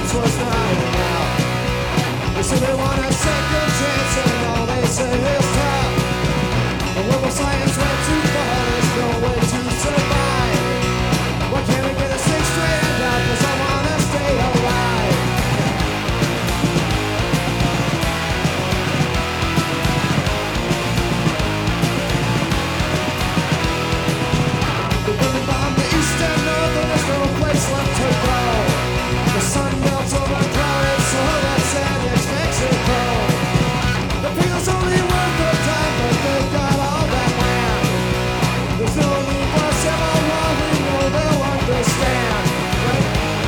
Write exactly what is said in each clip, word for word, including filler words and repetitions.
once was not enough. They say they want a second chance and all they say is tough. But when science went too far, there's no way to survive. Why can't we get a six straight out? Cause I wanna stay alive. They've been bombed the east and north and there's no place left to go. The sun melts overcrowded, so that's San Mexico. The people's only worth their time, but they've got all that land. There's no need for a civil war, we know they'll understand. Right?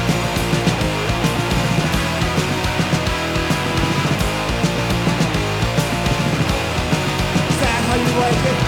Is that how you like it?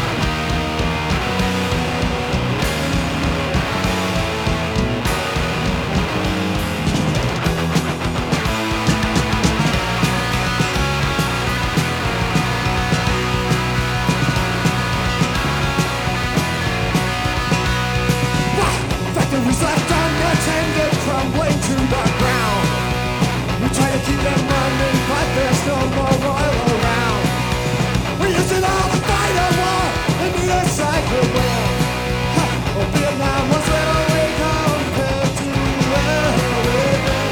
Factories left unattended, crumbling to the ground. We try to keep them running, but there's no more oil around. We used it all to fight a war, and neither side could win. Ha! Oh, Vietnam was little we compared to where we've been.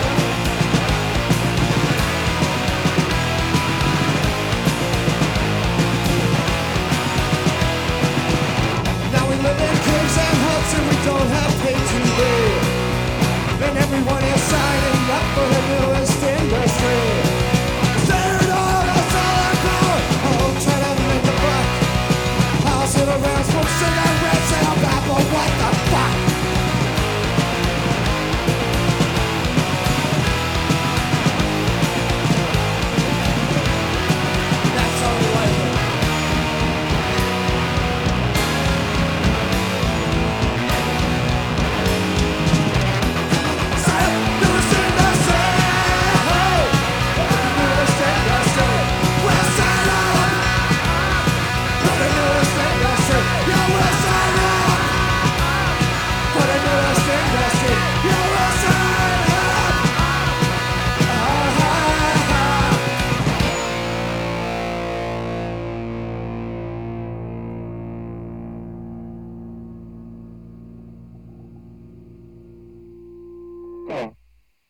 Now we live in caves and huts, and we don't have pay to live. And everyone is signing up for the newest industry. Staring all us all our power. Oh, try to make a buck. I'll sit around, smoke cigarettes, and I'll babble what the fuck. That's how we like it. Oh.